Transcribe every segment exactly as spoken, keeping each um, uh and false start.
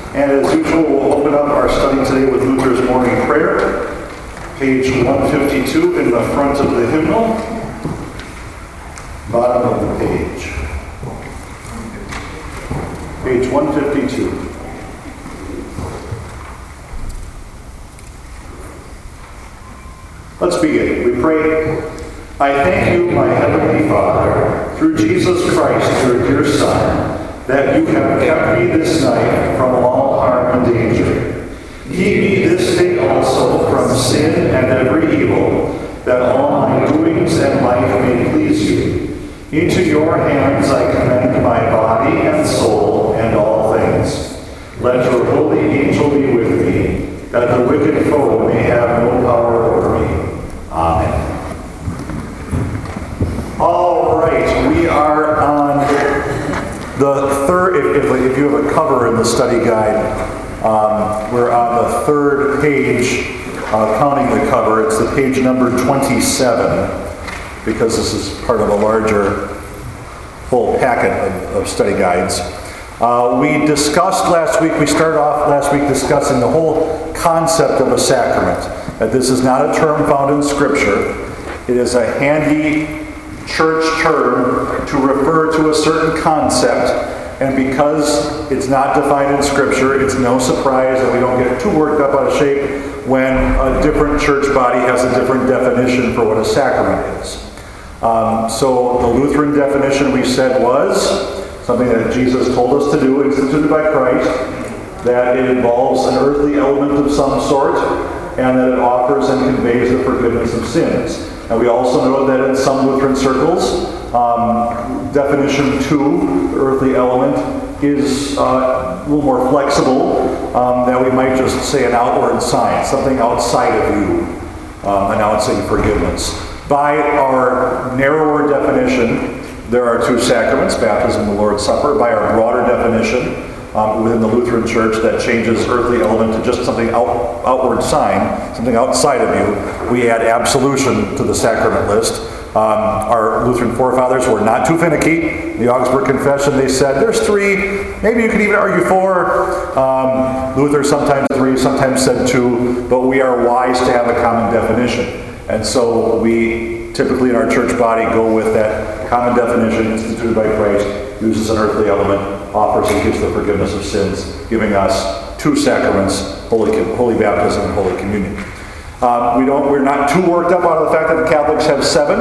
And as usual, we'll open up our study today with Luther's Morning Prayer, page one fifty-two in the front of the hymnal, bottom of the page. Page one fifty-two. Let's begin. We pray, I thank you, my heavenly Father, through Jesus Christ, your dear Son, that you have kept me this night from all harm and danger. Keep me this day also from sin and every evil, that all my doings and life may please you. Into your hands I commend my body and soul and all things. Let your holy angel be with me, that the wicked foe may have no power over me. Amen. All right, we are on the third, if, if, if you have a cover in the study guide, um, we're on the third page, uh, counting the cover. It's the page number twenty-seven, because this is part of a larger whole packet of, of study guides. Uh, we discussed last week, we started off last week discussing the whole concept of a sacrament. That this is not a term found in Scripture. It is a handy church term to refer to a certain concept, and because it's not defined in Scripture, it's no surprise that we don't get too worked up out of shape when a different church body has a different definition for what a sacrament is. Um, so the Lutheran definition we said was something that Jesus told us to do, instituted by Christ, that it involves an earthly element of some sort, and that it offers and conveys the forgiveness of sins. And we also know that in some Lutheran circles, um, definition two, the earthly element, is uh, a little more flexible, um, that we might just say an outward sign, something outside of you, um, announcing forgiveness. By our narrower definition, there are two sacraments, baptism and the Lord's Supper. By our broader definition, Um, within the Lutheran Church, that changes earthly element to just something out, outward sign, something outside of you, we add absolution to the sacrament list. Um, our Lutheran forefathers were not too finicky. The Augsburg Confession, they said, there's three, maybe you could even argue four. Um, Luther sometimes three, sometimes said two, but we are wise to have a common definition. And so we typically in our church body go with that common definition instituted by Christ, uses an earthly element, offers and gives the forgiveness of sins, giving us two sacraments, holy, holy baptism and holy communion. Uh, we don't, we're not too worked up on the fact that the Catholics have seven,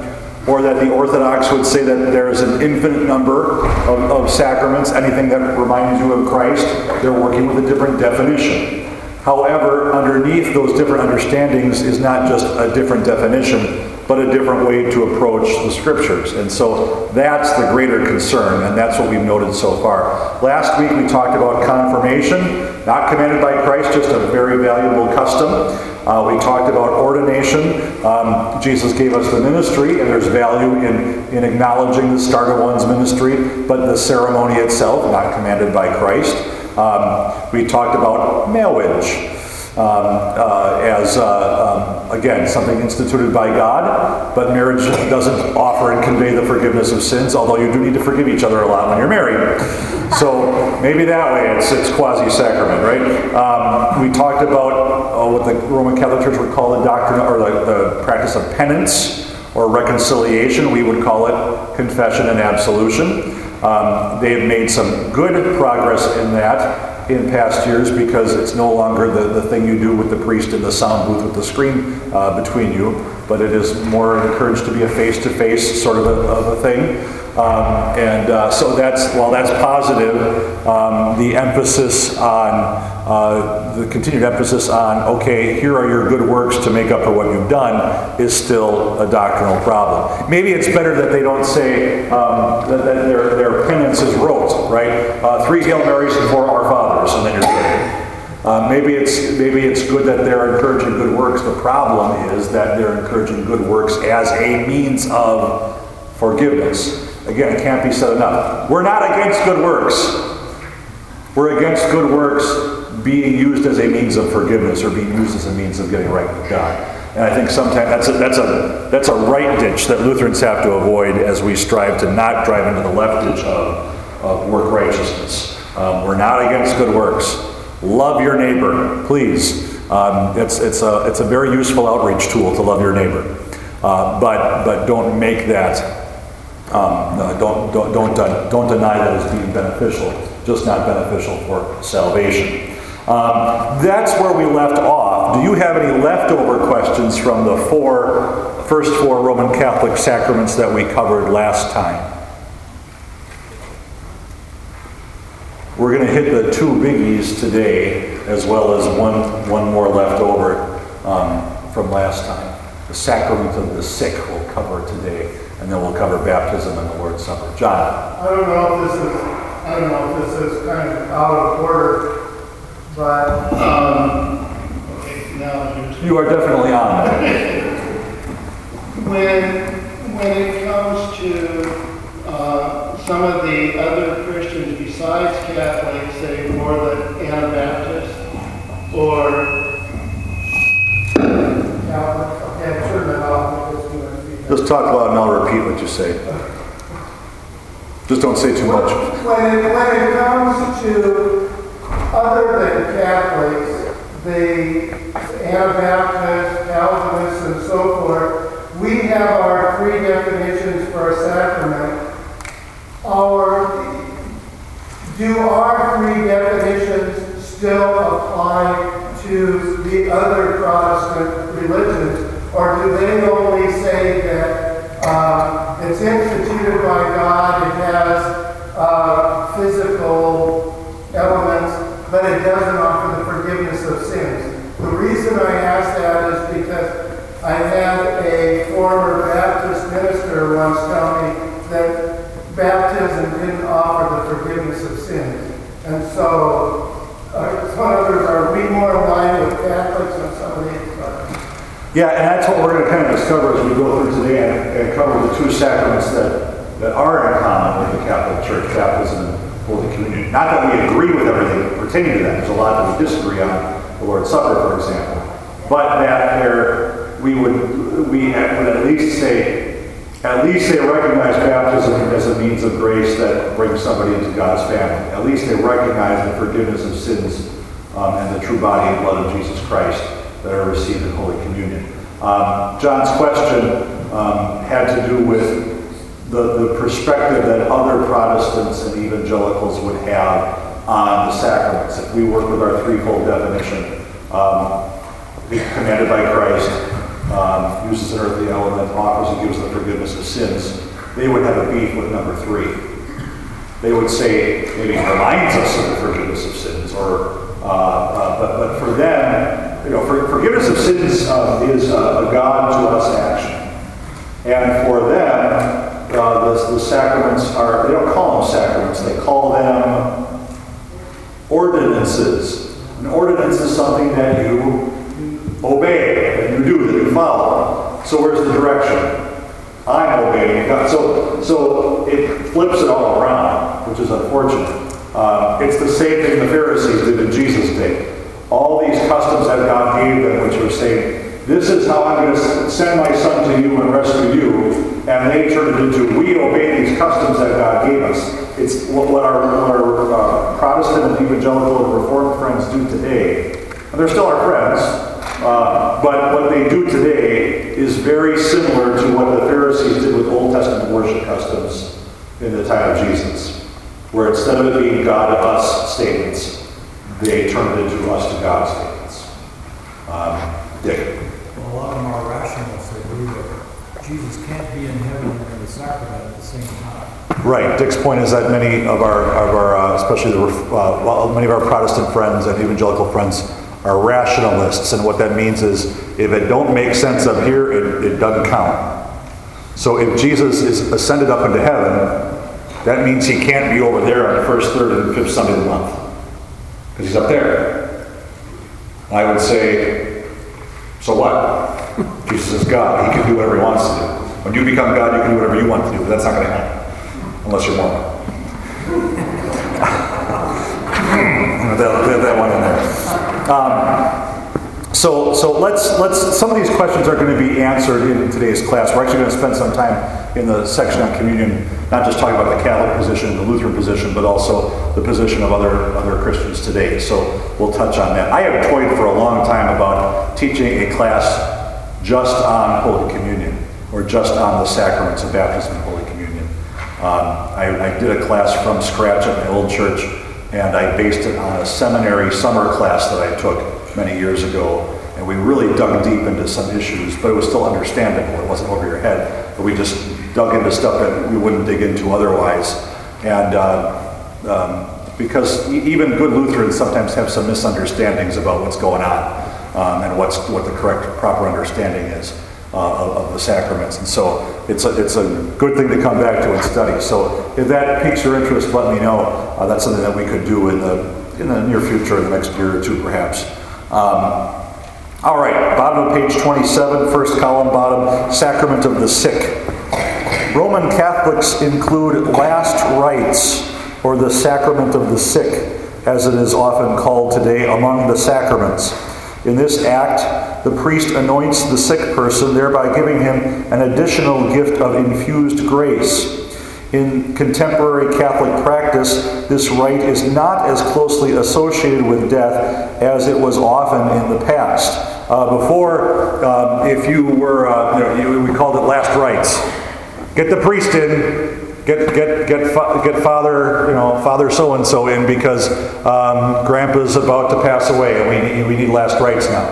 or that the Orthodox would say that there is an infinite number of, of sacraments. Anything that reminds you of Christ, they're working with a different definition. However, underneath those different understandings is not just a different definition, but a different way to approach the Scriptures. And so that's the greater concern, and that's what we've noted so far. Last week we talked about confirmation, not commanded by Christ, just a very valuable custom. Uh, we talked about ordination. Um, Jesus gave us the ministry, and there's value in, in acknowledging the start of one's ministry, but the ceremony itself, not commanded by Christ. Um, we talked about marriage. Um, uh, as, uh, um, again, something instituted by God, but marriage doesn't offer and convey the forgiveness of sins, although you do need to forgive each other a lot when you're married. So maybe that way it's, it's quasi-sacrament, right? Um, we talked about uh, what the Roman Catholic Church would call the doctrine, or the, the practice of penance, or reconciliation. We would call it confession and absolution. Um, they've made some good progress in that in past years, because it's no longer the, the thing you do with the priest in the sound booth with the screen uh, between you, but it is more encouraged to be a face-to-face sort of a, of a thing. Um, and uh, so that's, while that's positive, um, the emphasis on, uh, the continued emphasis on, okay, here are your good works to make up for what you've done, is still a doctrinal problem. Maybe it's better that they don't say um, that, that their, their penance is rote, right? Uh, three Hail Marys and four Our Fathers, and then you're good. Uh, maybe it's maybe it's good that they're encouraging good works. The problem is that they're encouraging good works as a means of forgiveness. Again, it can't be said enough. We're not against good works. We're against good works being used as a means of forgiveness, or being used as a means of getting right with God. And I think sometimes that's a, that's a that's a right ditch that Lutherans have to avoid as we strive to not drive into the left ditch of, of work righteousness. Um, we're not against good works. Love your neighbor, please. Um, it's, it's, a, it's a very useful outreach tool to love your neighbor. Uh, but, but don't make that, um, no, don't, don't, don't, uh, don't deny that as being beneficial, just not beneficial for salvation. Um, that's where we left off. Do you have any leftover questions from the four, first four Roman Catholic sacraments that we covered last time? We're going to hit the two biggies today, as well as one, one more left over um, from last time. The sacrament of the sick we'll cover today, and then we'll cover baptism and the Lord's Supper. John? I don't know if this is, I don't know if this is kind of out of order, but um, okay, now you are definitely on. when when it comes to uh, some of the other Christians besides Catholics, say more the Anabaptists or Catholics, okay, I'm sure that I'll make this too much. Just talk loud and I'll repeat what you say. Just don't say too much. When it, when it comes to other than Catholics, the Anabaptists, Calvinists, and so forth, we have our three definitions for a sacrament. Our, do our three definitions still apply to the other Protestant religions, or do they only say that uh, it's instituted by God, it has uh, physical elements, but it doesn't offer the forgiveness of sins? The reason I ask that is because I had a former Baptist minister once tell me that baptism didn't offer the forgiveness of sins. And so, uh, some others, are we more in line with Catholics and some of these? Yeah, and that's what we're going to kind of discover as we go through today and, and cover the two sacraments that, that are in common with the Catholic Church, baptism and Holy Communion. Not that we agree with everything pertaining to that. There's a lot that we disagree on, the Lord's Supper, for example. But that there, we would, we would at least say, at least they recognize baptism as a means of grace that brings somebody into God's family. At least they recognize the forgiveness of sins um, and the true body and blood of Jesus Christ that are received in Holy Communion. Um, John's question um, had to do with the, the perspective that other Protestants and evangelicals would have on the sacraments. If we work with our threefold definition, um, commanded by Christ, um, uses an earthly element, offers and gives the forgiveness of sins, they would have a beef with number three. They would say, maybe reminds us of the forgiveness of sins, or uh, uh, but, but for them, you know, for, forgiveness of sins uh, is a, a God to us action. And for them, uh, the, the sacraments are, they don't call them sacraments, they call them ordinances. An ordinance is something that you obey, that you do, that you follow. So where's the direction? I'm obeying God. So, so it flips it all around, which is unfortunate. Uh, it's the same thing the Pharisees did in Jesus' day. All these customs that God gave them, which were saying, this is how I'm going to send my son to you and rescue you, and they turned it into, we obey these customs that God gave us. It's what, what our, what our uh, Protestant and evangelical and Reformed friends do today. And they're still our friends, uh, but what they do today is very similar to what the Pharisees did with Old Testament worship customs in the time of Jesus, where instead of it being God to us statements, they turned it into us to God statements. Um, Dick. Well, a lot of them are rationalists. They believe that Jesus can't be in heaven and in the sacrament at the same time. Right. Dick's point is that many of our, of our uh, especially the, uh, well, many of our Protestant friends and evangelical friends are rationalists, and what that means is if it don't make sense up here, it, it doesn't count. So if Jesus is ascended up into heaven, that means he can't be over there on the first, third, and fifth Sunday of the month, because he's up there. I would say, so what? Jesus is God. He can do whatever he wants to do. When you become God, you can do whatever you want to do, but that's not going to happen, unless you're Mormon. that, that one in there. Um, So, so let's, let's, some of these questions are going to be answered in today's class. We're actually going to spend some time in the section on communion, not just talking about the Catholic position, the Lutheran position, but also the position of other, other Christians today. So we'll touch on that. I have toyed for a long time about teaching a class just on Holy Communion, or just on the sacraments of baptism and Holy Communion. Um, I, I did a class from scratch at my old church, and I based it on a seminary summer class that I took many years ago, and we really dug deep into some issues, but it was still understandable. It wasn't over your head, but we just dug into stuff that we wouldn't dig into otherwise. And uh, um, because e- even good Lutherans sometimes have some misunderstandings about what's going on um, and what's what the correct, proper understanding is uh, of, of the sacraments. And so it's a, it's a good thing to come back to and study. So if that piques your interest, let me know. Uh, that's something that we could do in the in the near future, in the next year or two, perhaps. Um, all right, bottom of page twenty-seven, first column, bottom, sacrament of the sick. Roman Catholics include last rites, or the sacrament of the sick, as it is often called today, among the sacraments. In this act, the priest anoints the sick person, thereby giving him an additional gift of infused grace. In contemporary Catholic practice, this rite is not as closely associated with death as it was often in the past. Uh, before, um, if you were, uh, you know, you, we called it last rites. Get the priest in, get get get fa- get Father, you know, Father so and so in because um, Grandpa's about to pass away, and we need, we need last rites now.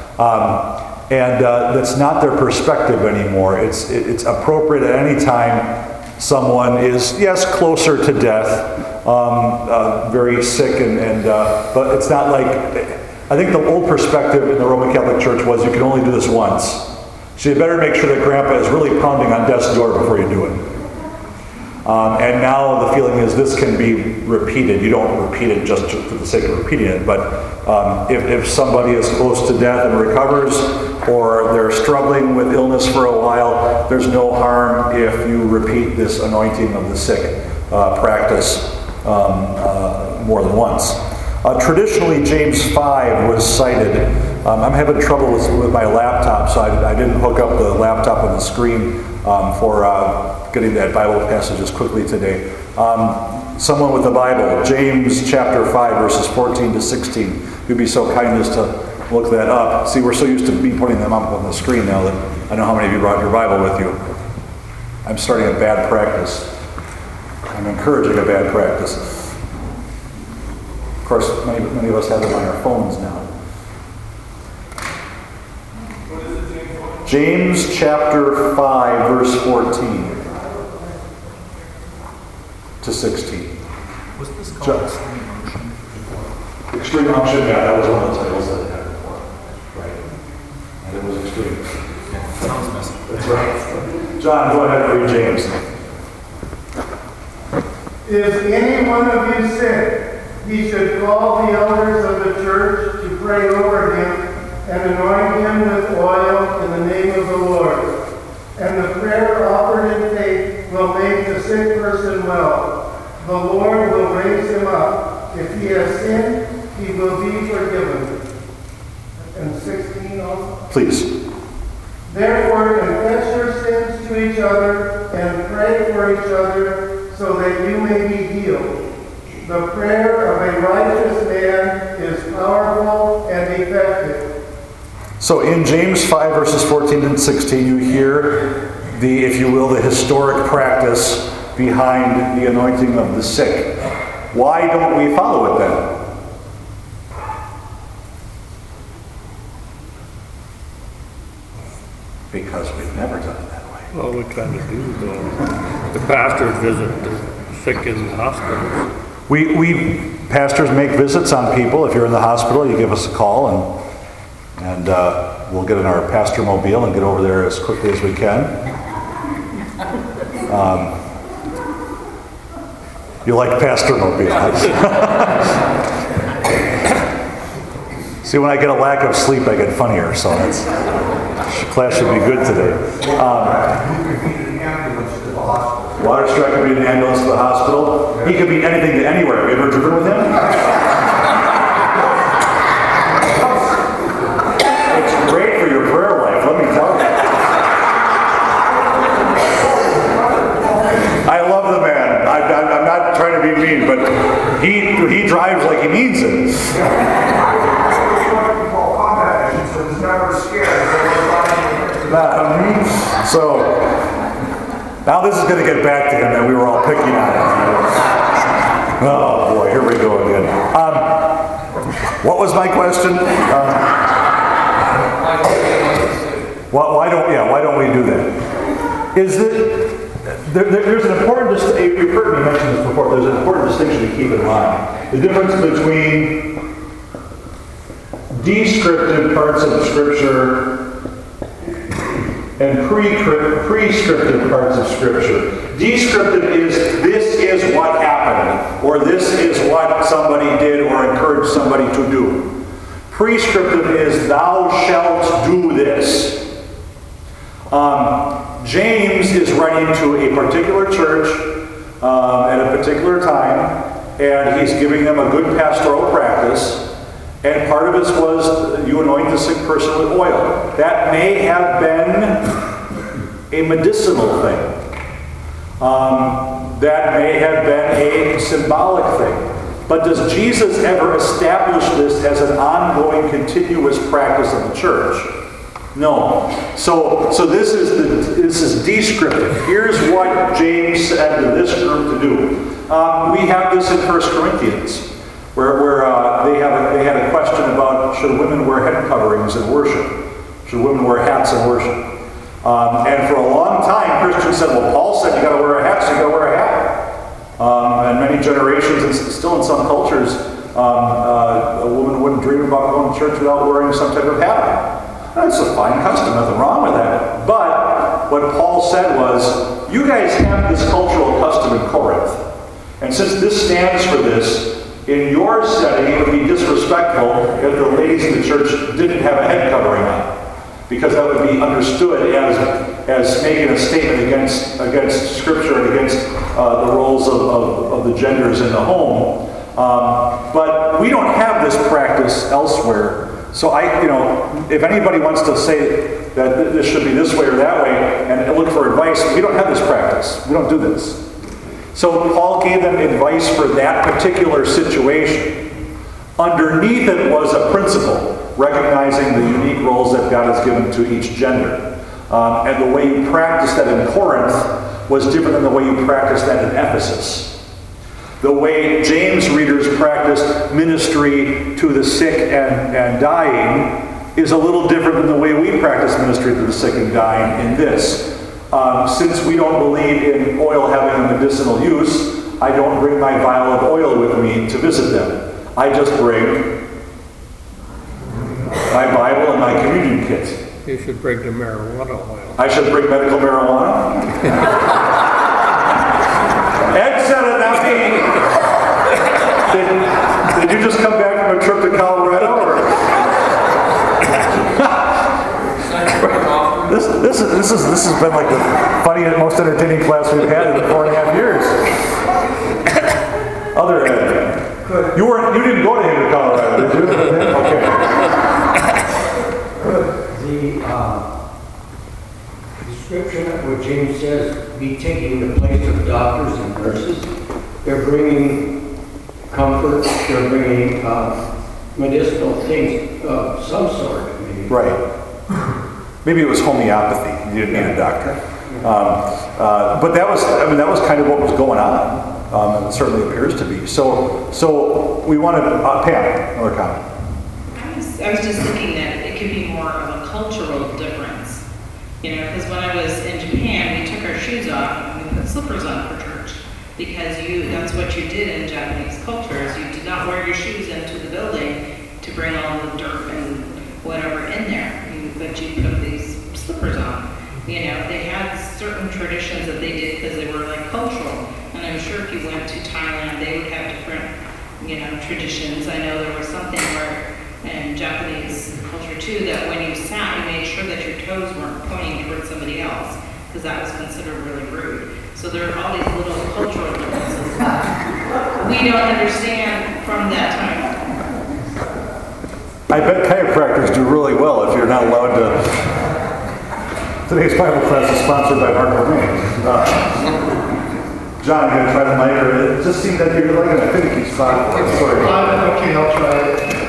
Um, and uh, that's not their perspective anymore. It's it, it's appropriate at any time someone is, yes, closer to death, um, uh, very sick, and, and uh, but it's not like, I think the old perspective in the Roman Catholic Church was you can only do this once. So you better make sure that Grandpa is really pounding on death's door before you do it. Um, and now the feeling is this can be repeated. You don't repeat it just for the sake of repeating it, but um, if, if somebody is close to death and recovers, or they're struggling with illness for a while, there's no harm if you repeat this anointing of the sick uh, practice um, uh, more than once. Uh, traditionally, James five was cited. Um, I'm having trouble with, with my laptop, so I, I didn't hook up the laptop on the screen um, for uh, getting that Bible passage as quickly today. Um, someone with the Bible, James chapter five, verses fourteen to sixteen. You'd be so kind as to look that up. See, we're so used to me putting them up on the screen now that I know how many of you brought your Bible with you. I'm starting a bad practice. I'm encouraging a bad practice. Of course, many, many of us have them on our phones now. What is it, James? James chapter five, verse fourteen to sixteen. Was this called Ju- extreme unction? Extreme unction, yeah, that was one of the titles that it had before. Right. And it was extreme. Yeah, sounds messy. That's right. John, go ahead and read James. Is any one of you sick? He should call the elders of the church to pray over him and anoint him with oil in the name of the Lord. And the prayer offered in faith will make the sick person well. The Lord will raise him up. If he has sinned, he will be forgiven. And sixteen also. Please. Therefore, confess your sins to each other and pray for each other so that you may be healed. The prayer of a righteous man is powerful and effective. So in James five, verses fourteen and sixteen, you hear the, if you will, the historic practice behind the anointing of the sick. Why don't we follow it then? Because we've never done it that way. Well, we kind of do, though. The pastors visit the sick in the hospitals. We, we pastors make visits on people. If you're in the hospital, you give us a call, and and uh, we'll get in our pastor mobile and get over there as quickly as we can. Um, you like pastor mobile? See, when I get a lack of sleep, I get funnier. So that's class should be good today. Um, Water Strike could be an ambulance to the hospital. He could be anything to anywhere. Have you ever driven with him? So, now this is going to get back to him that we were all picking on him. Oh boy, here we go again. Um, what was my question? Um, why, why don't, yeah, why don't we do that? Is that, there, there, there's an important, dis- you've heard me mention this before, there's an important distinction to keep in mind. The difference between descriptive parts of the Scripture and pre prescriptive parts of Scripture. Descriptive is, this is what happened, or this is what somebody did or encouraged somebody to do. Prescriptive is, thou shalt do this. Um, James is writing to a particular church um, at a particular time, and he's giving them a good pastoral practice. And part of this was, you anoint the sick person with oil. That may have been a medicinal thing. Um, that may have been a symbolic thing. But does Jesus ever establish this as an ongoing, continuous practice of the church? No. So, so this is the, this is descriptive. Here's what James said to this group to do. Um, we have this in First Corinthians. Where, where uh, they, have a, they had a question about, should women wear head coverings in worship? Should women wear hats in worship? Um, and for a long time, Christians said, well, Paul said you got to wear a hat, so you got to wear a hat. Um, and many generations, and still in some cultures, um, uh, a woman wouldn't dream about going to church without wearing some type of hat. That's a fine custom, nothing wrong with that. But what Paul said was, you guys have this cultural custom in Corinth. And since this stands for this, in your setting, it would be disrespectful if the ladies in the church didn't have a head covering on, because that would be understood as, as making a statement against, against Scripture and against uh, the roles of, of, of the genders in the home. Um, but we don't have this practice elsewhere. So I, you know, if anybody wants to say that this should be this way or that way and look for advice, we don't have this practice. We don't do this. So Paul gave them advice for that particular situation. Underneath it was a principle, recognizing the unique roles that God has given to each gender. Um, and the way you practiced that in Corinth was different than the way you practiced that in Ephesus. The way James readers practiced ministry to the sick and, and dying is a little different than the way we practice ministry to the sick and dying in this. Um, since we don't believe in oil having a medicinal use, I don't bring my vial of oil with me to visit them. I just bring my Bible and my communion kit. You should bring the marijuana oil. I should bring medical marijuana? Ed said it, not me. Did, did you just come back from a trip to Colorado? Or? This, this, is, this, is, this has been like the funniest, most entertaining class we've had in four and a half years. Other Ed. You weren't, you didn't go to him in Colorado, did you? Okay. The uh, description of what James says, be taking the place of doctors and nurses. They're bringing comfort, they're bringing uh, medicinal things of some sort. Maybe. Right. Maybe it was homeopathy. You didn't need a doctor. Um, uh, but that was, I mean, that was kind of what was going on. Um, and it certainly appears to be. So, so we wanted, uh, Pam, another comment. I was, I was just thinking that it could be more of a cultural difference. You know, because when I was in Japan, we took our shoes off and we put slippers on for church. Because you, that's what you did in Japanese culture, is you did not wear your shoes into the building to bring all the dirt and whatever in there. But you put these slippers on. You know, they had certain traditions that they did because they were like cultural. And I'm sure if you went to Thailand, they would have different, you know, traditions. I know there was something where in Japanese culture too, that when you sat, you made sure that your toes weren't pointing towards somebody else, because that was considered really rude. So there are all these little cultural differences that we don't understand from that time. I bet chiropractors do really well if you're not allowed to. Today's Bible class is sponsored by Mark Romaine. Uh, John, you gonna try the mic, or it just seemed that you're like in a finicky spot for it. Sorry. Uh, Okay, I'll try it.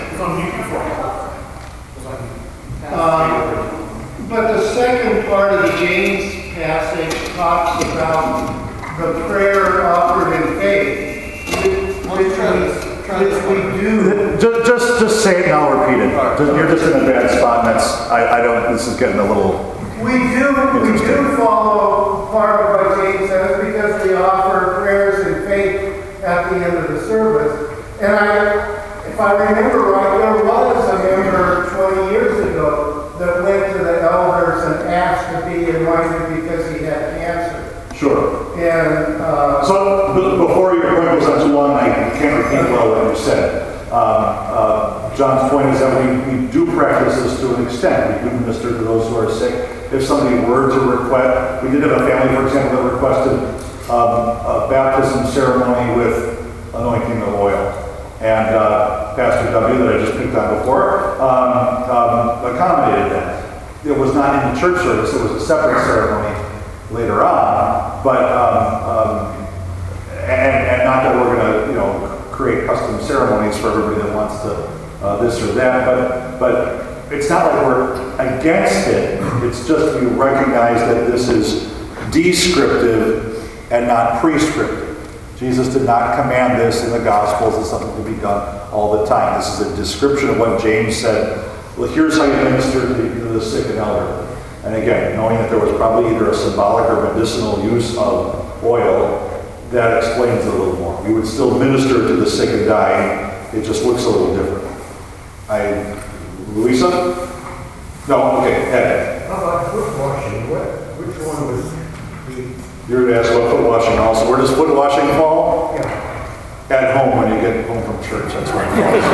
Um, But the second part of the James passage talks about the prayer offered in faith, which which we, which we do. Just, just, just say it and I'll repeat it. Just- You're just in a bad spot, and that's, I, I don't, this is getting a little, We do, we do follow part of what James says because we offer prayers in faith at the end of the service. And I, if I remember right, there was a member twenty years ago that went to the elders and asked to be anointed because he had cancer. sure. And, uh, So, b- before your point goes on too long, I can't repeat well what you said. Um, uh, John's point is that we, we do practice this to an extent. We do minister to those who are sick. If somebody were to request, we did have a family, for example, that requested um, a baptism ceremony with anointing of oil. And uh, Pastor W, that I just picked on before, um, um, accommodated that. It was not in the church service, it was a separate ceremony later on, but, um, um, and, and not that we're going to, you know, create custom ceremonies for everybody that wants to uh, this or that, but, but it's not like we're against it, it's just we recognize that this is descriptive and not prescriptive. Jesus did not command this in the Gospels as something to be done all the time. This is a description of what James said. Well, here's how you minister to the, to the sick and elderly. And again, knowing that there was probably either a symbolic or medicinal use of oil, that explains it a little more. We would still minister to the sick and dying. It just looks a little different. I, Louisa? No, okay, Ed. How about foot washing? What, which one was the, You're going to ask about foot washing also. Where does foot washing fall? yeah, At home when you get home from church. That's where it falls.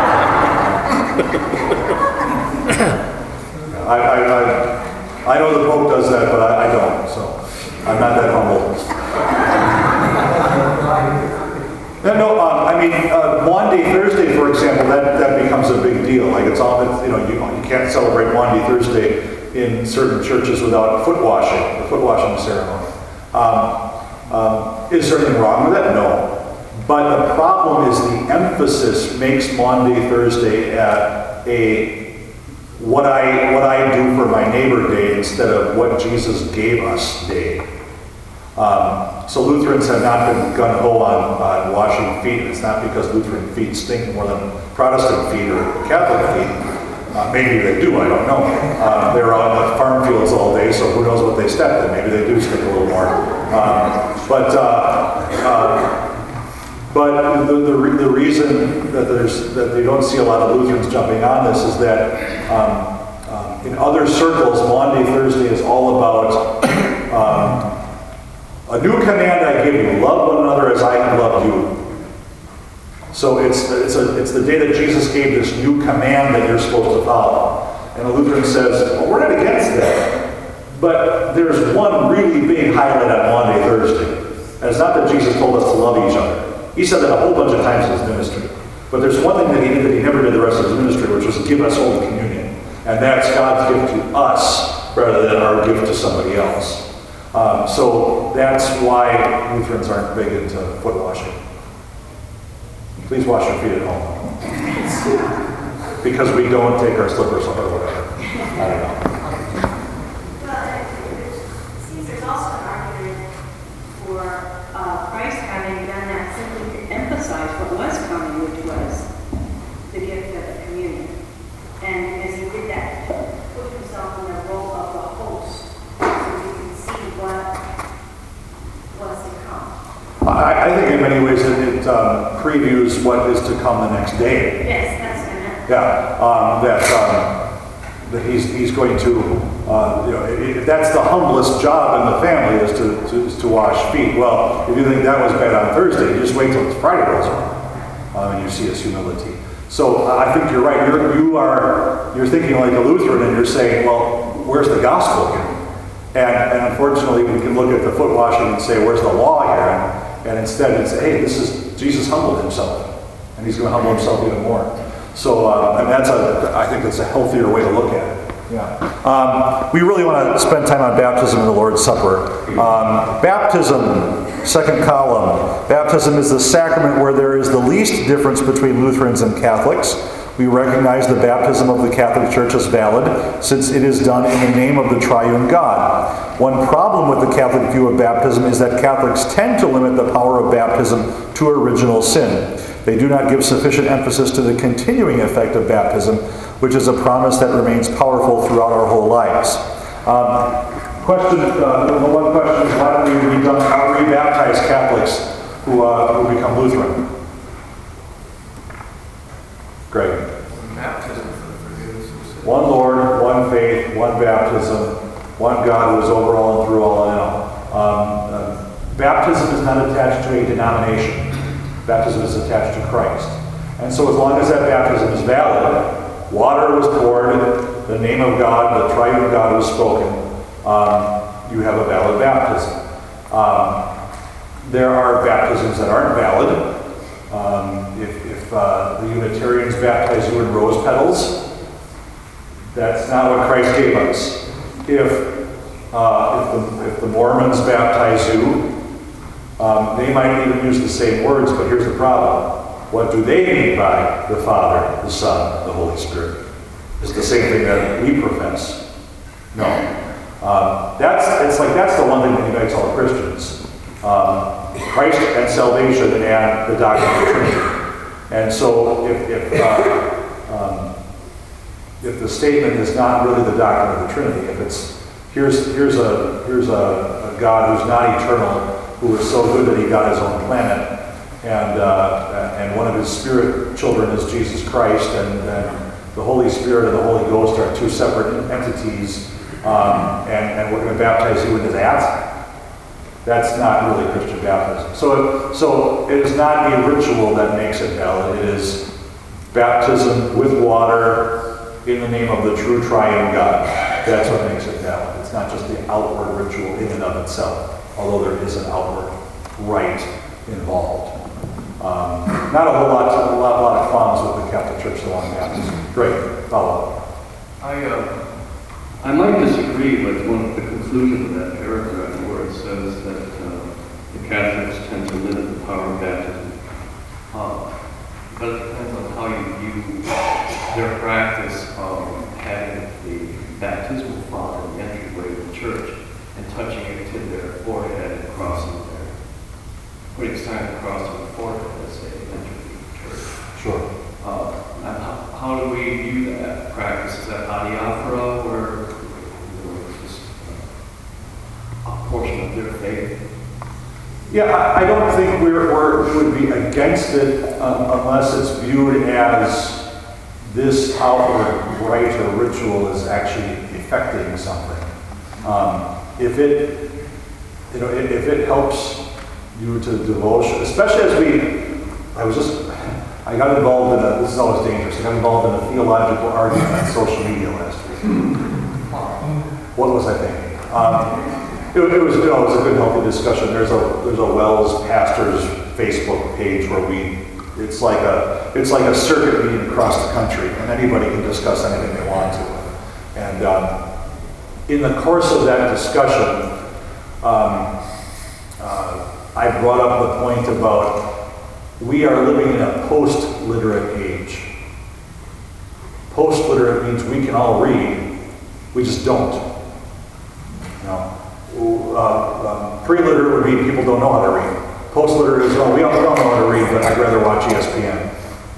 I, I, I, I know the Pope does that, but I, I don't, so I'm not that humble. No, no, um, I mean, uh, Maundy Thursday, for example, that, that becomes a big deal. Like it's all, it's, you know, you, you can't celebrate Maundy Thursday in certain churches without foot washing, the foot washing ceremony. Um, um, is there anything wrong with that? No. But the problem is the emphasis makes Maundy Thursday at a what I what I do for my neighbor day instead of what Jesus gave us day. Um, so Lutherans have not been gung-ho on, on washing feet, and it's not because Lutheran feet stink more than Protestant feet or Catholic feet. Uh, maybe they do, I don't know. Uh, they're out in the farm fields all day, so who knows what they stepped in. Maybe they do stink a little more. Um, but uh, uh, but the, the, re- the reason that there's that they don't see a lot of Lutherans jumping on this is that um, um, in other circles, Maundy Thursday is all about um, a new command I give you: love one another as I have loved you. So it's it's a it's the day that Jesus gave this new command that you're supposed to follow. And a Lutheran says, well, we're not against that, but there's one really big highlight on Maundy Thursday. And it's not that Jesus told us to love each other. He said that a whole bunch of times in his ministry. But there's one thing that he did that he never did the rest of his ministry, which was give us Holy Communion. And that's God's gift to us rather than our gift to somebody else. Um, so that's why Lutherans aren't big into foot washing. Please wash your feet at home. Because we don't take our slippers off or whatever. I don't know. Well, it seems there's also an argument for uh, Christ having done that simply to emphasize what was coming, which was the gift of the communion. And as he did that, to put himself in the role of the host, so we can see what was to come. I, I think in many ways it, it um, previews what is to come the next day. Yes, that's what I meant. Yeah, um, that, um, that he's, he's going to, uh, you know, if that's the humblest job in the family is to, to, is to wash feet. Well, if you think that was bad on Thursday, you just wait till Friday rolls around um, and you see his humility. So uh, I think you're right. You're, you are, you're thinking like a Lutheran and you're saying, well, where's the gospel here? And, and unfortunately, we can look at the foot washing and say, where's the law here? And, and instead it's, hey, this is, Jesus humbled himself. And he's going to humble himself even more. So, uh, and that's a, I think it's a healthier way to look at it. Yeah. Um, we really want to spend time on baptism and the Lord's Supper. Um, baptism, second column. Baptism is the sacrament where there is the least difference between Lutherans and Catholics. We recognize the baptism of the Catholic Church as valid, since it is done in the name of the triune God. One problem with the Catholic view of baptism is that Catholics tend to limit the power of baptism to original sin. They do not give sufficient emphasis to the continuing effect of baptism, which is a promise that remains powerful throughout our whole lives. Um, question, uh, the one question is, why don't we redone, how do we baptize Catholics who, uh, who become Lutheran? Greg. Baptism for the forgiveness of sins. One Lord, one faith, one baptism, one God who is over all and through all and in all. Um, uh, baptism is not attached to a denomination. Baptism is attached to Christ. And so as long as that baptism is valid, water was poured, the name of God, the triune God was spoken, um, you have a valid baptism. Um, there are baptisms that aren't valid. Um, if if uh, the Unitarians baptize you in rose petals, that's not what Christ gave us. If, uh, if, the, if the Mormons baptize you, um, they might even use the same words, but here's the problem. What do they mean by the Father, the Son, the Holy Spirit? It's the same thing that we profess. No. Um, that's, it's like that's the one thing that unites all Christians. Um, Christ and salvation and the doctrine of the Trinity. And so if, if, uh, um, if the statement is not really the doctrine of the Trinity, if it's, here's, here's, a, here's a, a God who's not eternal, who is so good that he got his own planet, and, uh, and one of his spirit children is Jesus Christ, and, and the Holy Spirit and the Holy Ghost are two separate entities, um, and, and we're going to baptize you into that. That's not really Christian baptism. So, so it is not a ritual that makes it valid. It is baptism with water in the name of the true triune God. That's what makes it valid. It's not just the outward ritual in and of itself, although there is an outward rite involved. Um, not a whole lot, a lot, a lot of qualms with the Catholic Church along baptism. Great, follow. I, uh, I might disagree with one of the conclusions of that paragraph where it says that uh, the Catholics tend to limit the power of baptism. Uh, but it depends on how you view their practice of having the baptismal font in the entryway of the church and touching it to their forehead and crossing their, putting a sign of the cross on the forehead as they enter the church. Sure. Uh, and how, how do we view that practice? Is that adiaphora, or is just a portion of their faith? Yeah, I, I don't think we're, we're, we would be against it um, unless it's viewed as this outward rite or ritual is actually effecting something. Um, if it, you know, if, if it helps you to devotion, especially as we, I was just, I got involved in a, this is always dangerous, I got involved in a theological argument on social media last week. What was I thinking? Um, it, it was, you know, it was a good, healthy discussion. There's a, there's a Wells Pastors Facebook page where we, it's like a, it's like a circuit meeting across the country, and anybody can discuss anything they want to. And um, in the course of that discussion, um, uh, I brought up the point about we are living in a post-literate age. Post-literate means we can all read, we just don't. You know, uh, um, pre-literate would be people don't know how to read. Post-literate is, oh, we don't, we don't know how to read, but I'd rather watch E S P N.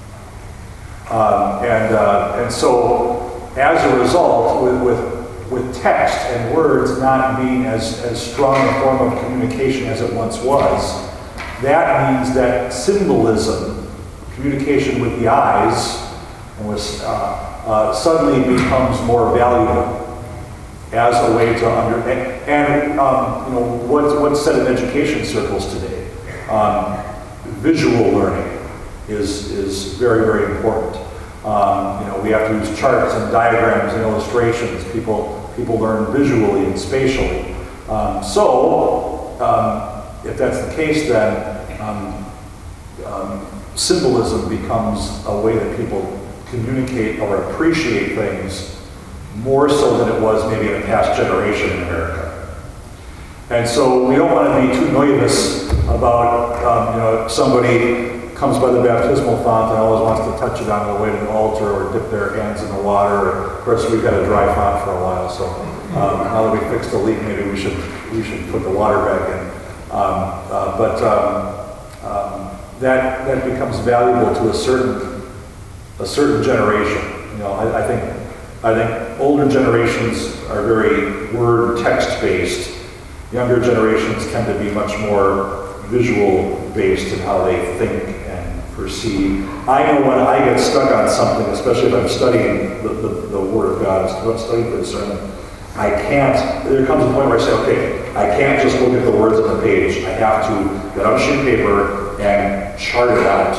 Um, and, uh, and so, as a result, with, with, with text and words not being as, as strong a form of communication as it once was, that means that symbolism, communication with the eyes, and was, uh, uh, suddenly becomes more valuable as a way to under and, and um, you know what's what's said in education circles today. Um, visual learning is is very very important. Um, you know we have to use charts and diagrams and illustrations. People people learn visually and spatially. Um, so um, if that's the case, then um, um, symbolism becomes a way that people communicate or appreciate things more so than it was maybe in a past generation in America. And so we don't want to be too novice about, um, you know, somebody comes by the baptismal font and always wants to touch it on the way to the altar or dip their hands in the water. Of course, we've had a dry font for a while, so um, now that we fixed the leak, maybe we should we should put the water back in. Um, uh, but um, um, that that becomes valuable to a certain a certain generation. You know, I, I think I think older generations are very word text based. Younger generations tend to be much more visual based in how they think and perceive. I know when I get stuck on something, especially if I'm studying the, the, the Word of God, if I'm studying for the sermon, I can't, there comes a point where I say, okay, I can't just look at the words on the page. I have to get out a sheet of paper and chart it out,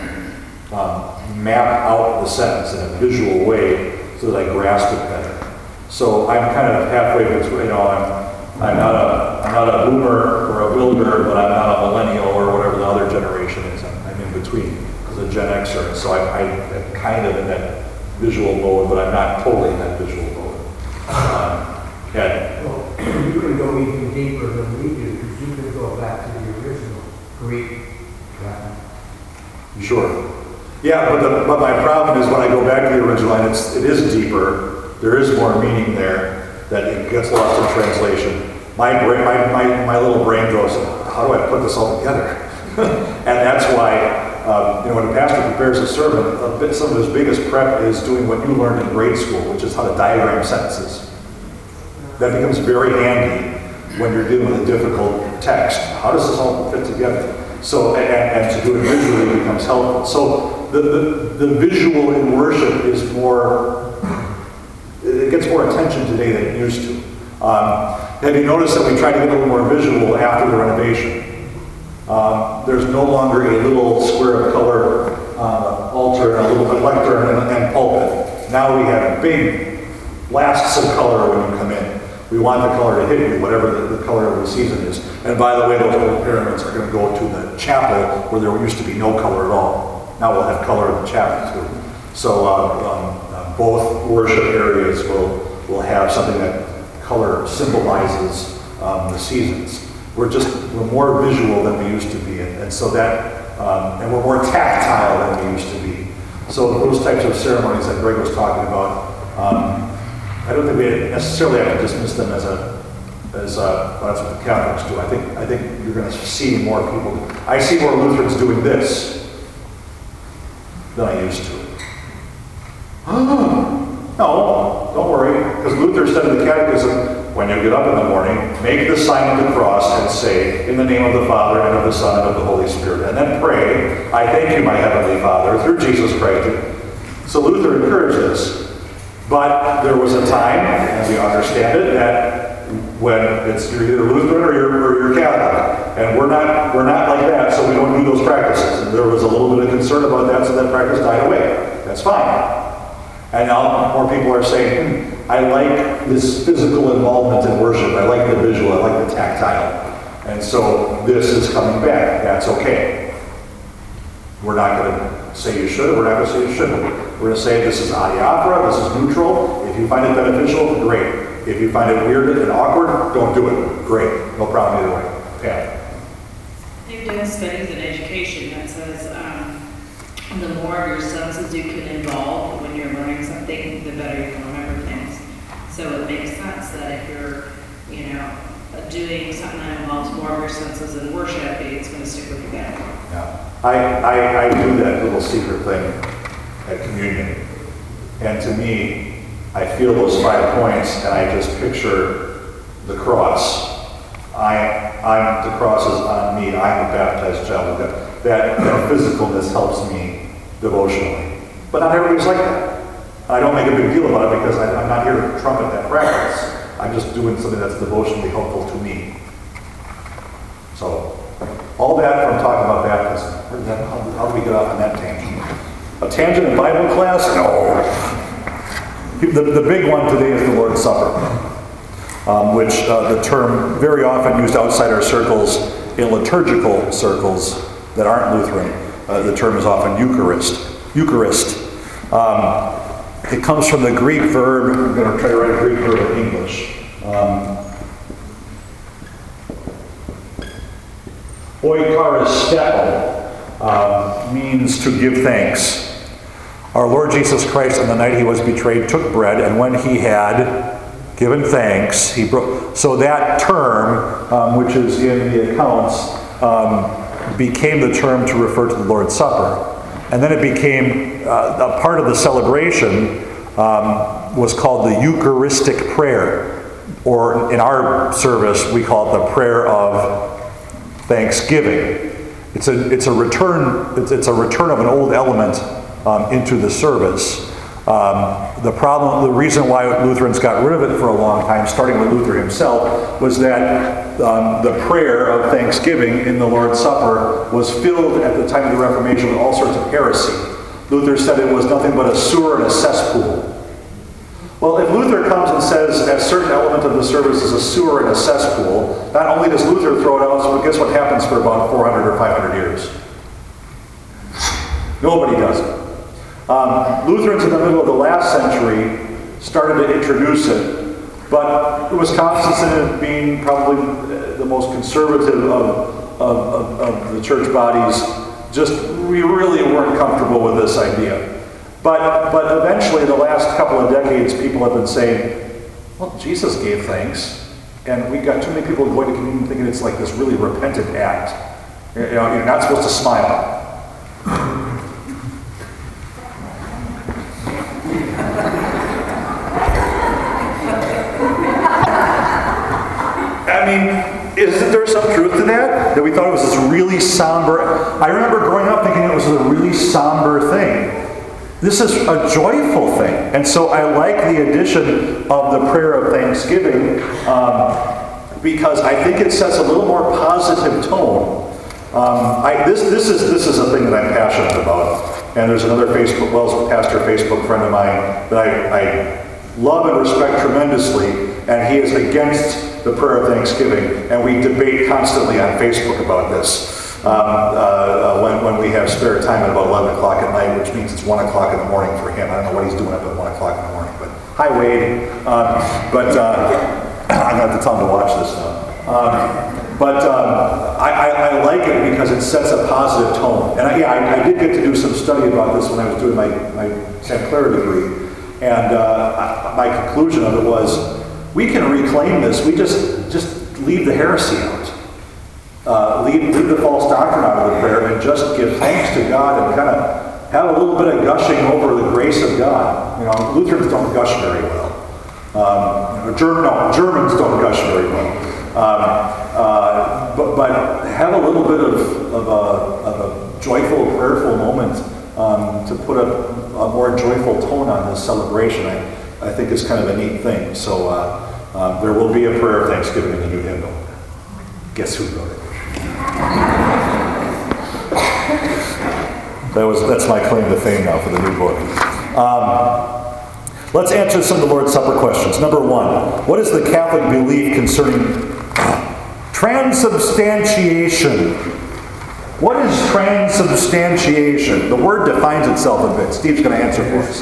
um, map out the sentence in a visual way so that I grasp it better. So I'm kind of halfway between, you know, I'm I'm not a I'm not a boomer or a builder, but I'm not a millennial or whatever the other generation is. I'm, I'm in between as a Gen Xer, so I, I'm kind of in that visual mode, but I'm not totally in that visual mode. Um, yeah. Well, you can go even deeper than we do, because you can go back to the original Greek. Latin. Sure. Yeah, but the, but my problem is when I go back to the original, and it's it is deeper. There is more meaning there. That it gets lost in translation. My brain, my, my, my little brain goes, how do I put this all together? And that's why, um, you know, when a pastor prepares a sermon, a bit, some of his biggest prep is doing what you learned in grade school, which is how to diagram sentences. That becomes very handy when you're dealing with a difficult text. How does this all fit together? So, and, and to do it visually becomes helpful. So the, the, the visual in worship is more, it gets more attention today than it used to. Um, have you noticed that we try to get a little more visual after the renovation? Um, there's no longer a little square of color uh, altar and a little bit lectern and, and pulpit. Now we have big blasts of color when you come in. We want the color to hit you, whatever the, the color of the season is. And by the way, those old pyramids are going to go to the chapel where there used to be no color at all. Now we'll have color in the chapel too. So uh, um, uh, both worship areas will, will have something that color symbolizes um, the seasons. We're just, we're more visual than we used to be. And, and so that, um, and we're more tactile than we used to be. So those types of ceremonies that Greg was talking about, um, I don't think we necessarily have to dismiss them as a, as a, well, that's what the Catholics do. I think, I think you're going to see more people. I see more Lutherans doing this than I used to. No, don't worry, because Luther said in the Catechism, when you get up in the morning, make the sign of the cross and say, in the name of the Father, and of the Son, and of the Holy Spirit. And then pray, I thank you, my Heavenly Father, through Jesus Christ. So Luther encouraged this. But there was a time, and we understand it, that when it's you're either Lutheran or you're, or you're Catholic. And we're not, we're not like that, so we don't do those practices. And there was a little bit of concern about that, so that practice died away. That's fine. And now more people are saying, hmm, I like this physical involvement in worship. I like the visual. I like the tactile. And so this is coming back. That's okay. We're not going to say you should. We're not going to say you shouldn't. We're going to say this is adiaphora. This is neutral. If you find it beneficial, great. If you find it weird and awkward, don't do it. Great. No problem either way. Pam. They've done studies in education that says um, the more of your senses you can involve when you're learning something, the better you can remember things. So it makes sense that if you're, you know, doing something that involves more of your senses in worship, it's going to stick with you better. Yeah. I, I, I do that little secret thing at communion. And to me, I feel those five points and I just picture the cross. I, I'm, the cross is on me. I'm a baptized child of God. That, that physicalness helps me devotionally. But not everybody's like that. I don't make a big deal about it because I, I'm not here to trumpet that practice. I'm just doing something that's devotionally helpful to me. So, all that from talking about baptism. Where did that, how, how do we get off on that tangent? A tangent in Bible class? No. The, the big one today is the Lord's Supper, um, which uh, the term very often used outside our circles, in liturgical circles that aren't Lutheran, uh, the term is often Eucharist. Eucharist. Um, It comes from the Greek verb, I'm going to try to write a Greek verb in English. Um, Oikaristeo uh, means to give thanks. Our Lord Jesus Christ, on the night he was betrayed, took bread, and when he had given thanks, he broke. So that term, um, which is in the accounts, um, became the term to refer to the Lord's Supper. And then it became uh, a part of the celebration um, was called the Eucharistic prayer, or in our service we call it the prayer of thanksgiving. It's a it's a return it's, it's a return of an old element um, into the service. Um, the problem, the reason why Lutherans got rid of it for a long time, starting with Luther himself, was that um, the prayer of thanksgiving in the Lord's Supper was filled at the time of the Reformation with all sorts of heresy. Luther said it was nothing but a sewer and a cesspool. Well, if Luther comes and says a certain element of the service is a sewer and a cesspool, not only does Luther throw it out, but guess what happens for about four hundred or five hundred years? Nobody does it. Um, Lutherans in the middle of the last century started to introduce it, but it was Constantine being probably the most conservative of, of, of, of the church bodies. Just, we really weren't comfortable with this idea. But, but eventually, the last couple of decades, people have been saying, well, Jesus gave thanks, and we got too many people going to communion thinking it's like this really repentant act. You know, you're not supposed to smile. I mean, isn't there some truth to that? That we thought it was this really somber... I remember growing up thinking it was a really somber thing. This is a joyful thing. And so I like the addition of the prayer of thanksgiving um, because I think it sets a little more positive tone. Um, I, this, this, is, this is a thing that I'm passionate about. And there's another Facebook, Wells Pastor Facebook friend of mine that I, I love and respect tremendously, and he is against the prayer of thanksgiving, and we debate constantly on Facebook about this. Um, uh, when, when we have spare time at about eleven o'clock at night, which means it's one o'clock in the morning for him. I don't know what he's doing up at one o'clock in the morning, but hi Wade. Um, but uh, I'm going to have to tell him to watch this now. Um, but um, I, I, I like it because it sets a positive tone. And I, yeah, I, I did get to do some study about this when I was doing my, my Saint Clair degree. And uh, I, my conclusion of it was, we can reclaim this. We just, just leave the heresy out. Uh, leave, leave the false doctrine out of the prayer and just give thanks to God and kind of have a little bit of gushing over the grace of God. You know, Lutherans don't gush very well. Um, German, no, Germans don't gush very well. Um, uh, but, but have a little bit of, of, a, of a joyful, prayerful moment um, to put a, a more joyful tone on this celebration. I, I think is kind of a neat thing. So uh, um, there will be a prayer of thanksgiving in the new hymnal. Guess who wrote it? That was, that's my claim to fame now for the new book. Um, let's answer some of the Lord's Supper questions. Number one, what is the Catholic belief concerning transubstantiation? What is transubstantiation? The word defines itself a bit. Steve's going to answer for us.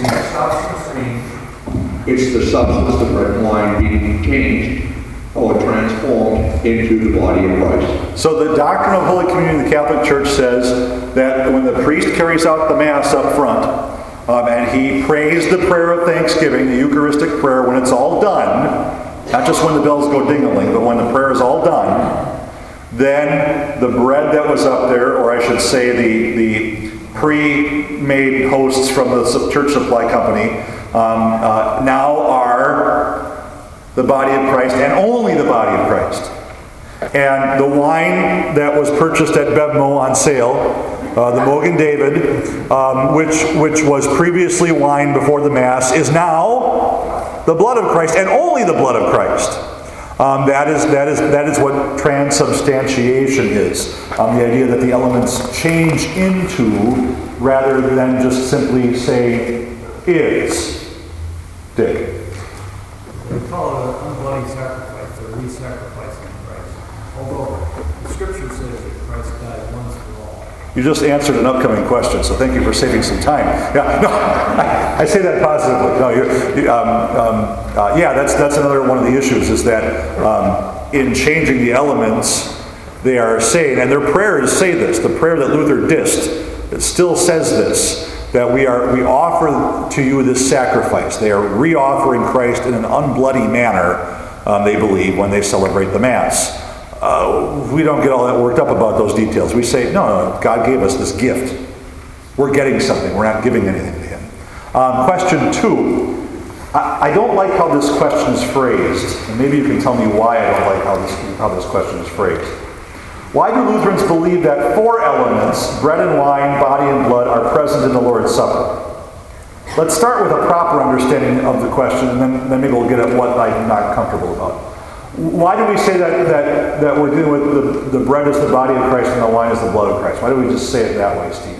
It's the substance of bread and wine being changed or transformed into the body of Christ. So the doctrine of Holy Communion in the Catholic Church says that when the priest carries out the Mass up front, um, and he prays the prayer of thanksgiving, the Eucharistic prayer, when it's all done, not just when the bells go ding-a-ling, but when the prayer is all done, then the bread that was up there, or I should say the, the pre-made hosts from the church supply company, um, uh, now are the body of Christ, and only the body of Christ. And the wine that was purchased at Bevmo on sale, uh, the Mogen David, um, which, which was previously wine before the Mass, is now the blood of Christ, and only the blood of Christ. Um, that is that is that is what transubstantiation is. Um, the idea that the elements change into, rather than just simply say is. Dick. We call it an unbloody sacrifice, or re-sacrificing Christ. Although the Scripture says that Christ died once for all. You just answered an upcoming question, so thank you for saving some time. Yeah, no, I, I say that positively. No, you're, you, um, um, uh, yeah, that's that's another one of the issues is that um, in changing the elements, they are saying, and their prayers say this. The prayer that Luther dissed, it still says this, that we are we offer to you this sacrifice. They are re-offering Christ in an unbloody manner. Um, they believe when they celebrate the Mass. Uh, we don't get all that worked up about those details. We say, no, no, God gave us this gift. We're getting something. We're not giving anything to Him. Um, question two. I, I don't like how this question is phrased. And maybe you can tell me why I don't like how this, how this question is phrased. Why do Lutherans believe that four elements, bread and wine, body and blood, are present in the Lord's Supper? Let's start with a proper understanding of the question, and then, then maybe we'll get at what I'm not comfortable about. Why do we say that, that, that we're dealing with the, the bread is the body of Christ and the wine is the blood of Christ? Why do we just say it that way, Steve?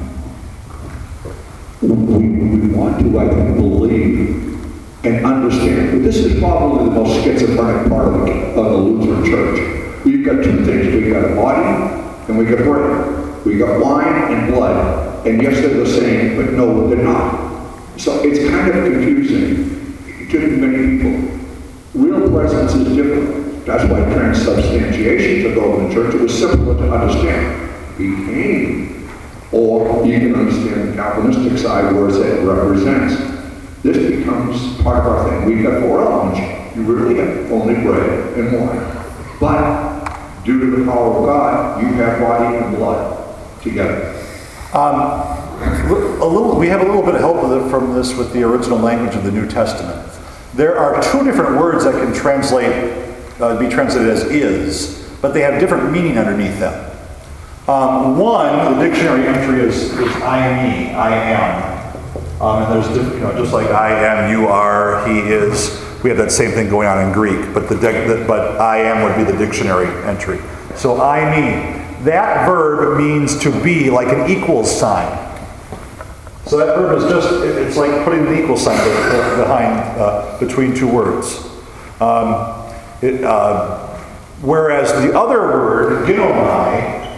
We, we want to, I think, believe and understand. But this is probably the most schizophrenic part of the, of the Lutheran Church. We've got two things. We've got a body and we've got bread. We've got wine and blood. And yes, they're the same, but no, they're not. So it's kind of confusing to many people. Real presence is different. That's why transubstantiation took over in the church. It was simpler to understand. Became, or you can understand the Calvinistic side where it represents. This becomes part of our thing. We've got four elements. You really have only bread and wine. But due to the power of God, you have body and blood together. Um, a little, we have a little bit of help with it from this with the original language of the New Testament. There are two different words that can translate, uh, be translated as is, but they have different meaning underneath them. Um, one, the dictionary entry is, is I, me, I am. Um, and there's, you know, just like I am, you are, he is. We have that same thing going on in Greek, but the, the but I am would be the dictionary entry. So I, me. That verb means to be, like an equals sign. So that verb is just, it's like putting an equal sign behind, uh, between two words. Um, it, uh, whereas the other word, ginomai,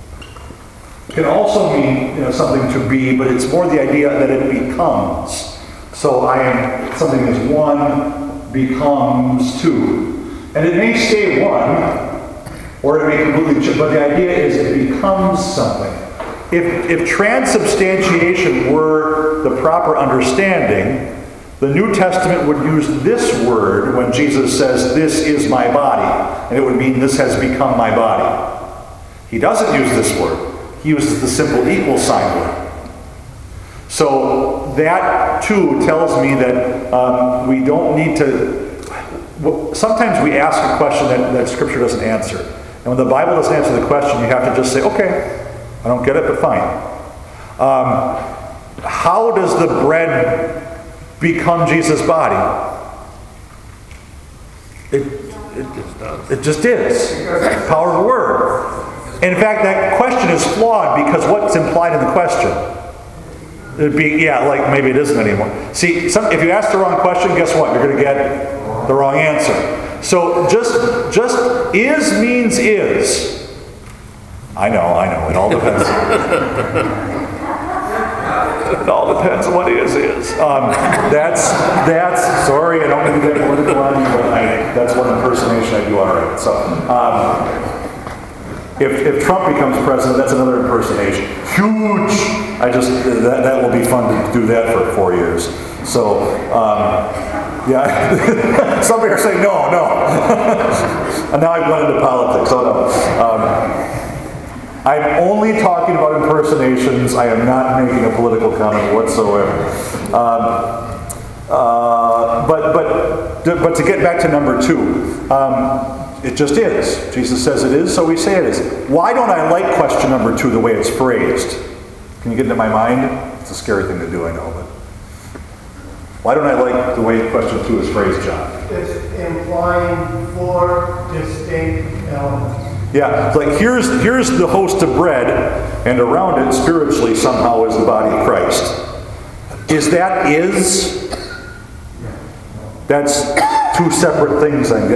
can also mean, you know, something to be, but it's more the idea that it becomes. So I am, something is one, becomes two. And it may stay one, or it may completely change, but the idea is it becomes something. If, if transubstantiation were the proper understanding, the New Testament would use this word when Jesus says, this is my body. And it would mean this has become my body. He doesn't use this word. He uses the simple equal sign word. So that too tells me that um, we don't need to, sometimes we ask a question that, that Scripture doesn't answer. And when the Bible doesn't answer the question, you have to just say, okay, I don't get it, but fine. Um, how does the bread become Jesus' body? It, it just does. It just is. Power of the Word. In fact, that question is flawed because what's implied in the question? It'd be, yeah, like maybe it isn't anymore. See, some, if you ask the wrong question, guess what? You're going to get the wrong answer. So just, just is means is. I know, I know. It all depends. It all depends on what is is. Um, that's that's. Sorry, I don't mean to get political on you, but I, that's one impersonation I do all right. So, um, if if Trump becomes president, that's another impersonation. Huge. I just that that will be fun to do that for four years. So, um, yeah. Some people are saying no, no. And now I've gone into politics. Oh no. Um, I'm only talking about impersonations. I am not making a political comment whatsoever. Um, uh, but but but to get back to number two, um, it just is. Jesus says it is, so we say it is. Why don't I like question number two the way it's phrased? Can you get into my mind? It's a scary thing to do, I know, but why don't I like the way question two is phrased, John? It's implying four distinct elements. Yeah, it's like here's here's the host of bread, and around it spiritually somehow is the body of Christ. Is that is? That's two separate things I'm getting.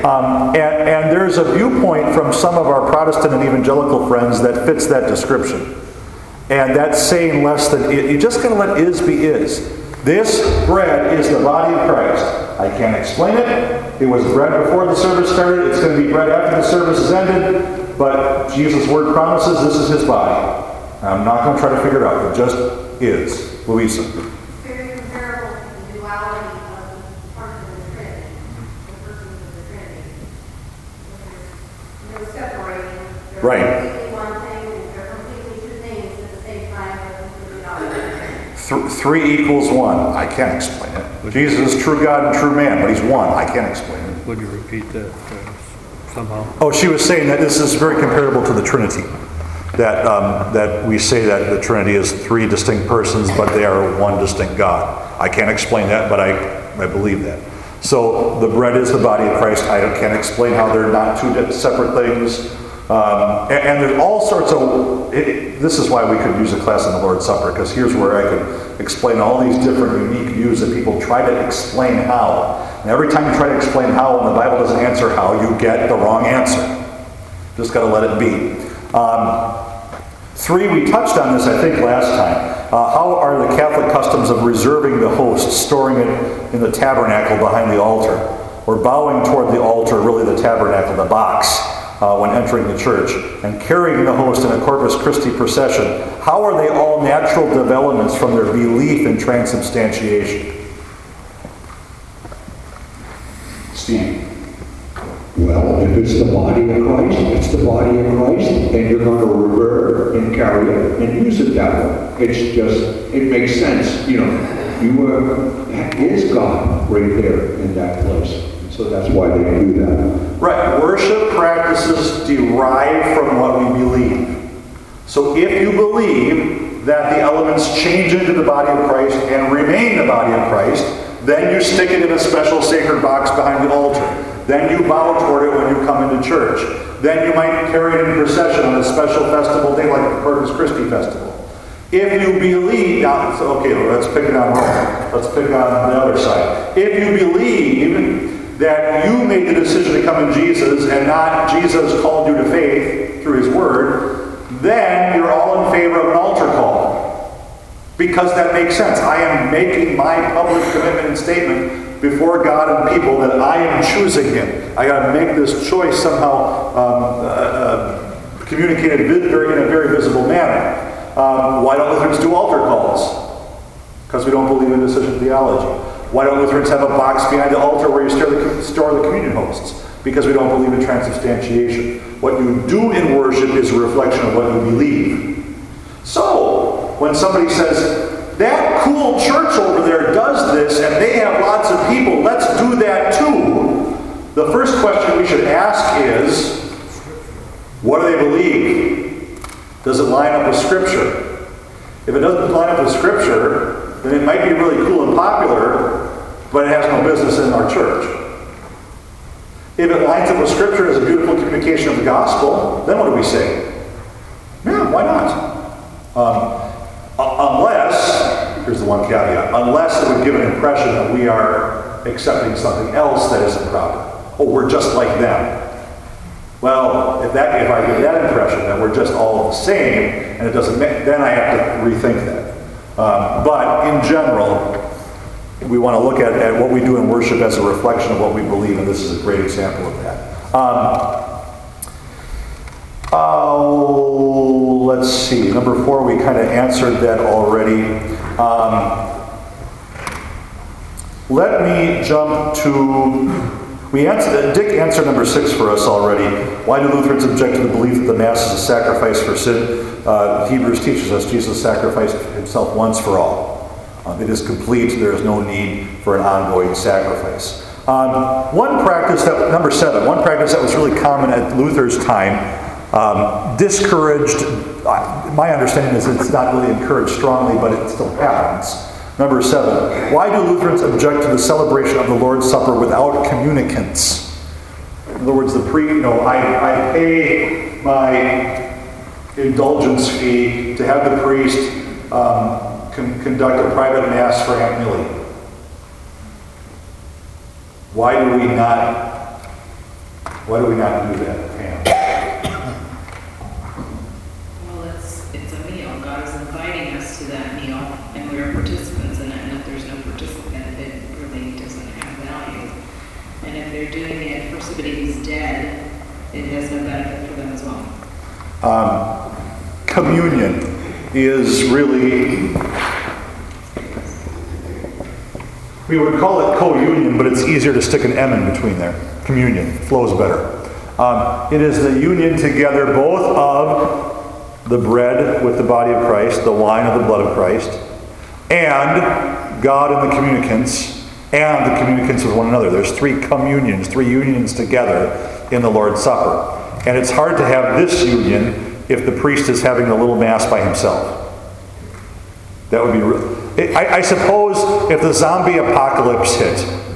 Um, and, and there's a viewpoint from some of our Protestant and evangelical friends that fits that description. And that's saying less than, you just gotta let is be is. This bread is the body of Christ. I can't explain it. It was bread before the service started. It's going to be bread after the service is ended. But Jesus' word promises this is his body. I'm not going to try to figure it out. It just is. Louisa. Very comparable to the duality of the parts of the Trinity, the persons of the Trinity. They're separating. They're Right. completely one thing, and they're completely two things at the same time. They're completely opposite. Th- three equals one. I can't explain it. Jesus is true God and true man, but he's one. I can't explain it. Would you repeat that uh, somehow? Oh, she was saying that this is very comparable to the Trinity. That um, that we say that the Trinity is three distinct persons, but they are one distinct God. I can't explain that, but I, I believe that. So the bread is the body of Christ. I can't explain how they're not two separate things. Um, and, and there's all sorts of, it, it, this is why we could use a class on the Lord's Supper, because here's where I could explain all these different unique views that people try to explain how. And every time you try to explain how and the Bible doesn't answer how, you get the wrong answer. Just got to let it be. Um, three, we touched on this, I think, last time. Uh, how are the Catholic customs of reserving the host, storing it in the tabernacle behind the altar, or bowing toward the altar, really the tabernacle, the box, uh, when entering the church, and carrying the host in a Corpus Christi procession? How are they all natural developments from their belief in transubstantiation? Steve. Well, if it's the body of Christ, it's the body of Christ, and you're going to revere and carry it and use it that way. It's just, it makes sense. You know, you were, that is God right there in that place. So that's why they do that. Right. Worship practices derive from what we believe. So if you believe that the elements change into the body of Christ and remain the body of Christ, then you stick it in a special sacred box behind the altar. Then you bow toward it when you come into church. Then you might carry it in procession on a special festival day like the Corpus Christi festival. If you believe, now, okay, let's pick it on let's pick it on the other side. If you believe that you made the decision to come in Jesus and not Jesus called you to faith through his word, then you're all in favor of an altar call. Because that makes sense. I am making my public commitment and statement before God and people that I am choosing him. I got to make this choice somehow um, uh, uh, communicated in a very visible manner. Um, why don't Lutherans do altar calls? Because we don't believe in decision theology. Why don't Lutherans have a box behind the altar where you store the, store the communion hosts? Because we don't believe in transubstantiation. What you do in worship is a reflection of what you believe. So, when somebody says, that cool church over there does this and they have lots of people, let's do that too. The first question we should ask is, what do they believe? Does it line up with Scripture? If it doesn't line up with Scripture, then it might be really cool and popular, but it has no business in our church. If it lines up with Scripture as a beautiful communication of the gospel, then what do we say? Yeah, why not? Um, Unless, here's the one caveat, unless it would give an impression that we are accepting something else that isn't proper. Oh, we're just like them. Well, if that if I give that impression that we're just all the same, and it doesn't make, then I have to rethink that. Um, but in general, we want to look at, at what we do in worship as a reflection of what we believe, and this is a great example of that. Um, Oh, let's see. Number four, we kind of answered that already. Um, let me jump to, we answered, Dick answered number six for us already. Why do Lutherans object to the belief that the Mass is a sacrifice for sin? Uh, Hebrews teaches us Jesus sacrificed himself once for all. Um, it is complete. There is no need for an ongoing sacrifice. Um, one practice that, number seven, one practice that was really common at Luther's time, Um, discouraged, uh, my understanding is it's not really encouraged strongly, but it still happens. Number seven, why do Lutherans object to the celebration of the Lord's Supper without communicants? In other words, the pre, you know, I, I pay my indulgence fee to have the priest um, con- conduct a private mass for Aunt Millie. Why do we not Why do we not do that, Pam? Well, it's, it's a meal. God is inviting us to that meal, and we are participants in it. And if there's no participant, it really doesn't have value. And if they're doing it for somebody who's dead, it has no benefit for them as well. Um, communion is really, we would call it co-union, but it's easier to stick an M in between there. Communion flows better. Um, it is the union together both of the bread with the body of Christ, the wine of the blood of Christ, and God and the communicants, and the communicants with one another. There's three communions, three unions together in the Lord's Supper. And it's hard to have this union if the priest is having the little mass by himself. That would be real. I, I suppose if the zombie apocalypse hit,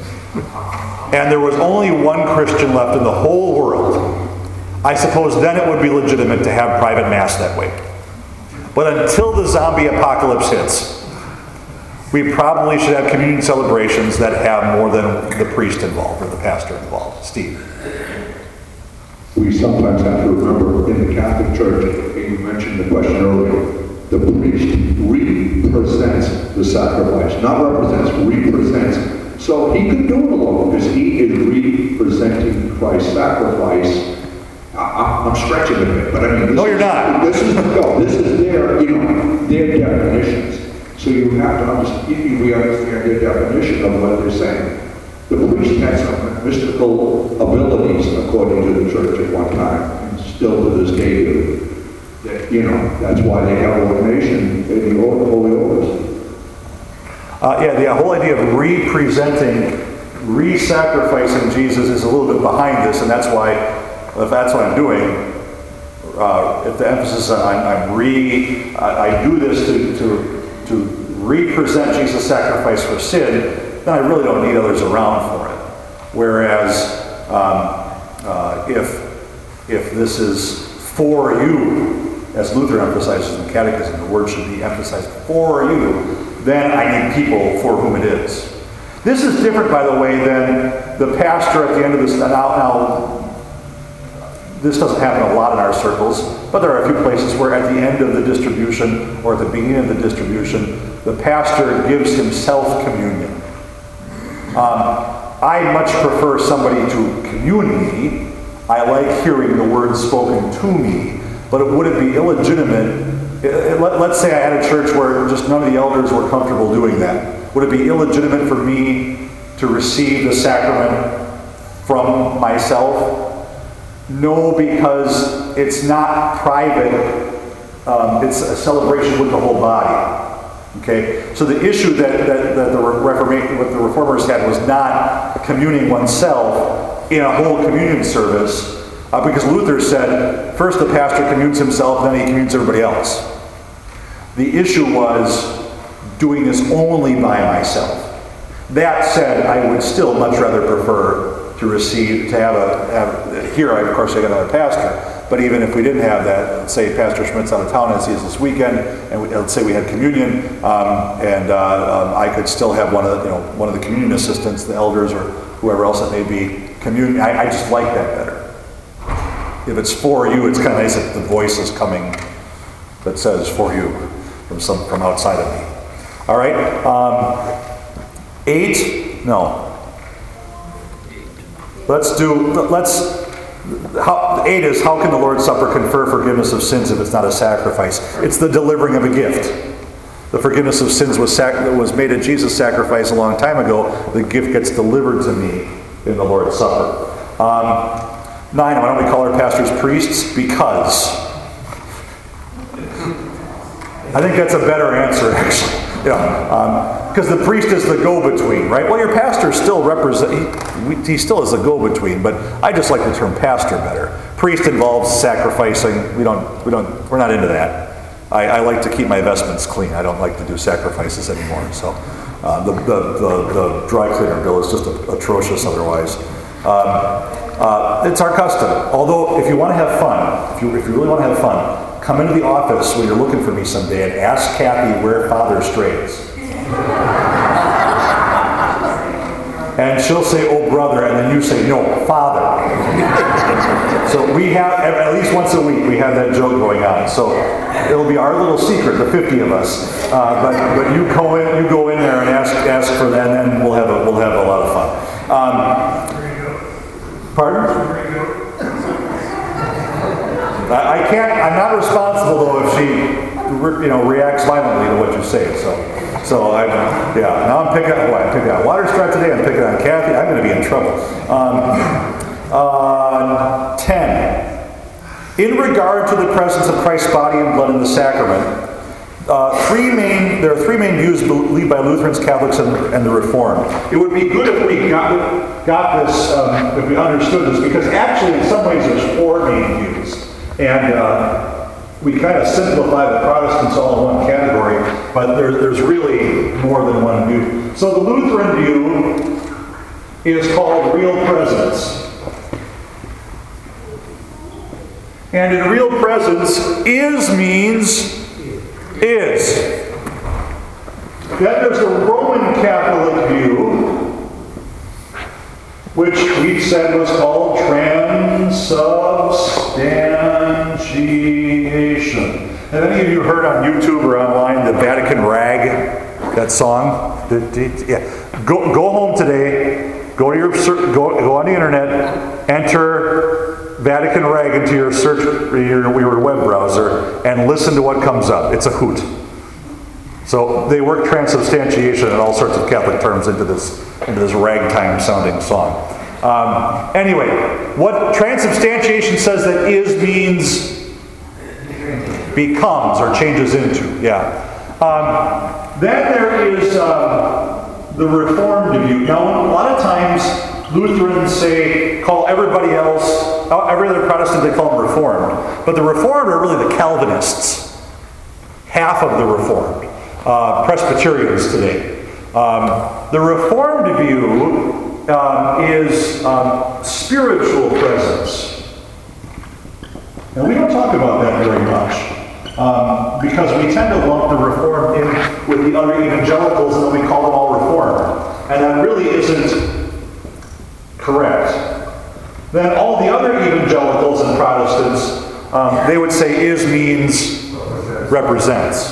and there was only one Christian left in the whole world, I suppose then it would be legitimate to have private mass that way. But until the zombie apocalypse hits, we probably should have communion celebrations that have more than the priest involved or the pastor involved. Steve. We sometimes have to remember in the Catholic Church, and you mentioned the question earlier, the priest represents the sacrifice, not represents, represents. So he could do it alone because he is representing Christ's sacrifice. I, I'm stretching a bit, but I mean, this no, you're is, not. This is no, this is their, you know, their definitions. So you have to understand. We understand their definition of what they're saying. The priest had some mystical abilities, according to the church at one time, and still to this day do. That, you know, that's why they have ordination in the Holy Orders. Uh, yeah, the whole idea of representing, re-sacrificing Jesus is a little bit behind this, and that's why, if that's what I'm doing, uh, if the emphasis on I'm, I'm re, I, I do this to, to, to represent Jesus' sacrifice for sin, then I really don't need others around for it. Whereas, um, uh, if, if this is for you, as Luther emphasizes in the Catechism, the word should be emphasized for you, then I need people for whom it is. This is different, by the way, than the pastor at the end of this. Now, now, this doesn't happen a lot in our circles, but there are a few places where at the end of the distribution or at the beginning of the distribution, the pastor gives himself communion. Um, I much prefer somebody to commune me. I like hearing the words spoken to me, but it would it be illegitimate? It, it, let, let's say I had a church where just none of the elders were comfortable doing that. Would it be illegitimate for me to receive the sacrament from myself? No, because it's not private. Um, it's a celebration with the whole body. Okay, so the issue that, that, that the Reformation, what the Reformers had was not communing oneself in a whole communion service, uh, because Luther said, first the pastor communes himself, then he communes everybody else. The issue was doing this only by myself. That said, I would still much rather prefer to receive, to have a, have, here I, of course I got another pastor, but even if we didn't have that, let's say Pastor Schmidt's out of town as he is this weekend, and we, let's say we had communion, um, and uh, um, I could still have one of the, you know, one of the communion assistants, the elders, or whoever else it may be, communion. I, I just like that better. If it's for you, it's kind of nice that the voice is coming that says for you from some from outside of me. All right. Um, eight? No. Let's do. Let's. How, eight is, how can the Lord's Supper confer forgiveness of sins if it's not a sacrifice? It's the delivering of a gift. The forgiveness of sins was, sac- was made at Jesus' sacrifice a long time ago. The gift gets delivered to me in the Lord's Supper. Um, nine, why don't we call our pastors priests? Because. I think that's a better answer, actually. Yeah, because um, the priest is the go-between, right? Well, your pastor still represent. He, he still is a go-between, but I just like the term pastor better. Priest involves sacrificing. We don't. We don't. We're not into that. I, I like to keep my vestments clean. I don't like to do sacrifices anymore. So uh, the, the the the dry cleaner bill is just a, atrocious otherwise. Um, uh, it's our custom. Although, if you want to have fun, if you if you really want to have fun. Come into the office when you're looking for me someday and ask Kathy where Father strays. and she'll say, oh brother, and then you say, no, father. So we have, at least once a week, we have that joke going on. So it'll be our little secret, the fifty of us. Uh, but but you go in, you go in there and ask ask for that, and then we'll have a, we'll have a lot of fun. Um, pardon? I, I can't. I'm not responsible though if she, you know, reacts violently to what you say. So. So I, yeah, now I'm picking up, well, I'm picking on Water Strut today, I'm picking on Kathy, I'm going to be in trouble. Um, uh, ten. In regard to the presence of Christ's body and blood in the sacrament, uh, three main, there are three main views believed by Lutherans, Catholics, and, and the Reformed. It would be good if we got, got this, um, if we understood this, because actually in some ways there's four main views. And uh, we kind of simplify the Protestants all in one category, but there, there's really more than one view. So the Lutheran view is called real presence. And in real presence, is means is. Then there's the Roman Catholic view, which we said was called transubstantiation. Have any of you heard on YouTube or online the Vatican Rag, that song? Yeah. Go, go home today, go to your go, go on the internet, enter Vatican Rag into your search your, your web browser, and listen to what comes up. It's a hoot. So they work transubstantiation and all sorts of Catholic terms into this into this ragtime sounding song. Um, anyway, what transubstantiation says that is means becomes or changes into. Yeah. Um, then there is uh, the Reformed view. Now, a lot of times Lutherans say, call everybody else, every other Protestant, they call them Reformed. But the Reformed are really the Calvinists. Half of the Reformed. Uh, Presbyterians today. Um, the Reformed view um, is um, spiritual presence. And we don't talk about that very much. Um, because we tend to lump the Reformed in with the other evangelicals and then we call them all Reformed. And that really isn't correct. Then all the other evangelicals and Protestants, um, they would say is means represents.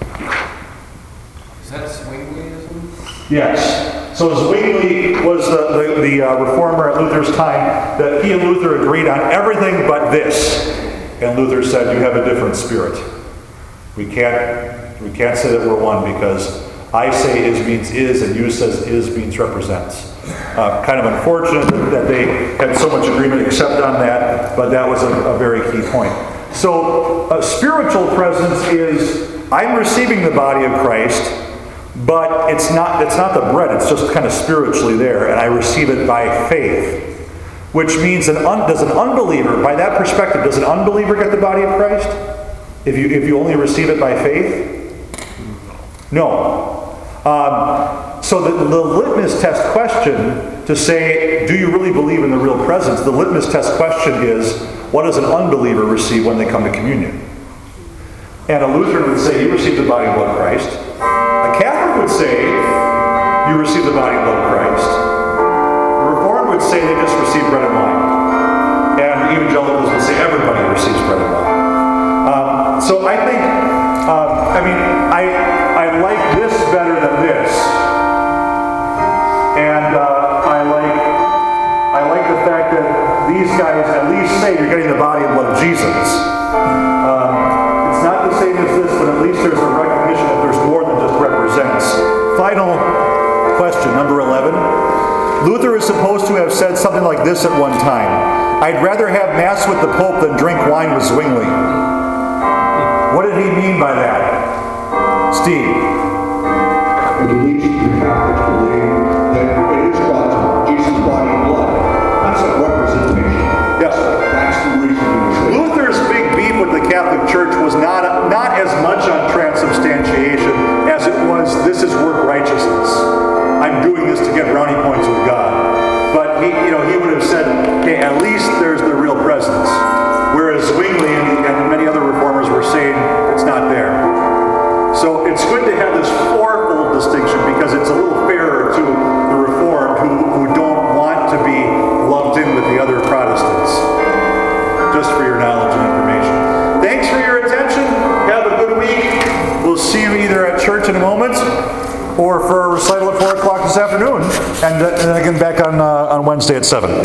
Is that Zwingliism? Yes. So Zwingli was the, the, the uh, reformer at Luther's time, that he and Luther agreed on everything but this. And Luther said, you have a different spirit. We can't, we can't say that we're one because I say is means is and you says is means represents. Uh, kind of unfortunate that they had so much agreement except on that, but that was a, a very key point. So a spiritual presence is I'm receiving the body of Christ, but it's not, it's not the bread, it's just kind of spiritually there, and I receive it by faith. Which means, an un, does an unbeliever, by that perspective, does an unbeliever get the body of Christ? If you, if you only receive it by faith? No. Um, so the, the litmus test question to say, do you really believe in the real presence? The litmus test question is, what does an unbeliever receive when they come to communion? And a Lutheran would say, you receive the body and blood of Christ. A Catholic would say, you receive the body and blood of Christ. The Reformed would say they just receive bread and wine. And evangelicals would say everybody receives bread and wine. Um, so I think, um, I mean, I, I like this better than this. And uh, I like I like the fact that these guys at least say you're getting the body and blood of Jesus. Um, it's not the same as this, but at least there's a recognition that there's more than just represents. Final question, number eleven. Luther is supposed to have said something like this at one time. I'd rather have Mass with the Pope than drink wine with Zwingli. What did he mean by that? Steve? At least the Catholics believe that it is God's, Jesus' body and blood. That's a representation. Yes. That's the reason he was there. Luther's big beef with the Catholic Church was not, not as much on transubstantiation as it was, this is work righteousness. I'm doing this to get brownie points with God. But he, you know, he would have said, hey, at least there's the real presence. Whereas Zwingli and, and many other reformers were saying it's not there. So it's good to have this fourfold distinction because it's a little fairer to the Reformed who, who or for a recital at four o'clock this afternoon, and, uh, and then again back on, uh, on Wednesday at seven.